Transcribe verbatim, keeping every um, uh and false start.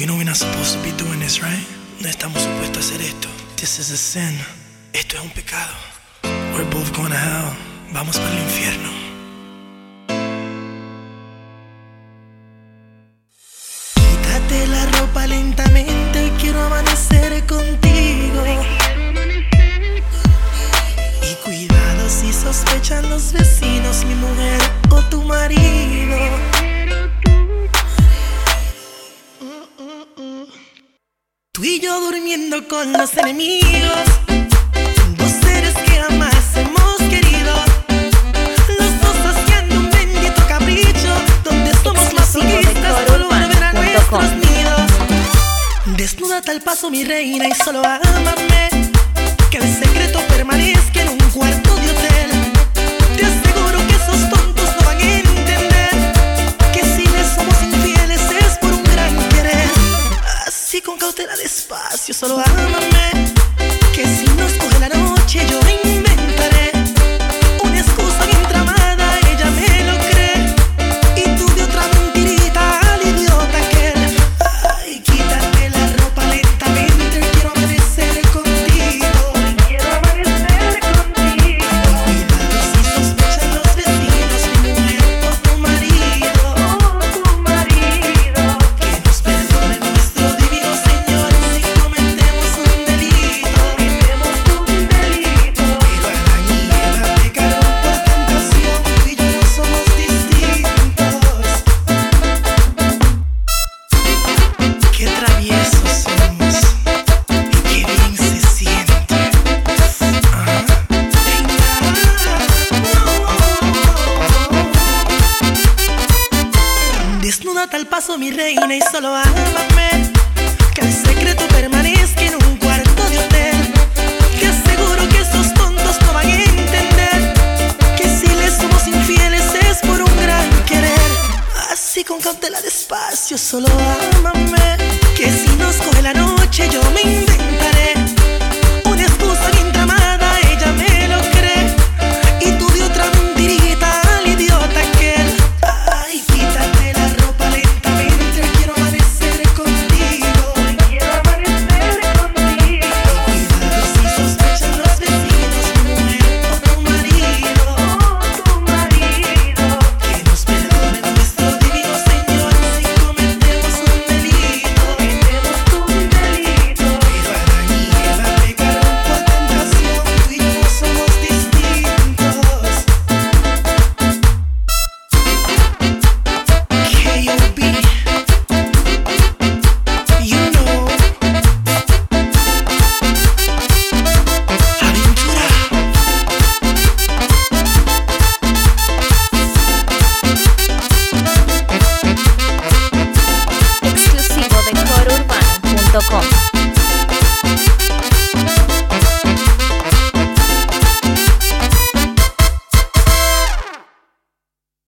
You know we're not supposed to be doing this, right? No estamos supuestos a hacer esto. This is a sin. Esto es un pecado. We're both going to hell. Vamos para el infierno. Quítate la ropa lentamente. Quiero amanecer contigo. Y cuidado si sospechan los vecinos, mi mujer o tu marido. Tú y yo durmiendo con los enemigos, dos seres que jamás hemos querido, los dos haciendo un bendito capricho, donde somos masoquistas por volver a nuestros nidos. Desnúdate al paso, mi reina, y solo ámame, que el secreto permanezca en un cuarto de hotel. Te aseguro que esos tontos no van a entender que si les somos infieles es por un gran querer. Así con cautela, despacio, solo ámame, que si nos coge la noche yo me inventaré una excusa bien tramada, ella me lo cree, y tú de otra mentirita al idiota aquel. Ay, quítate la ropa lentamente, quiero amanecer contigo. Quiero amanecer contigo. Cuidado si sospechan los vecinos, mi mujer o tu marido. O tu marido. Que nos perdone nuestro divino Señor si cometemos un delito. Cometemos un delito. Pero Adán y Eva pecaron por tentación, tú y yo no somos distintos. Qué traviesos somos y qué bien se siente. Ah, desnúdate al paso, mi reina, y solo ámame, que el secreto permanezca en un cuarto de hotel. Te aseguro que esos tontos no van a entender que si les somos infieles es por un gran querer. Así con cautela, despacio, solo ámame, que si nos coge la noche yo me inventaré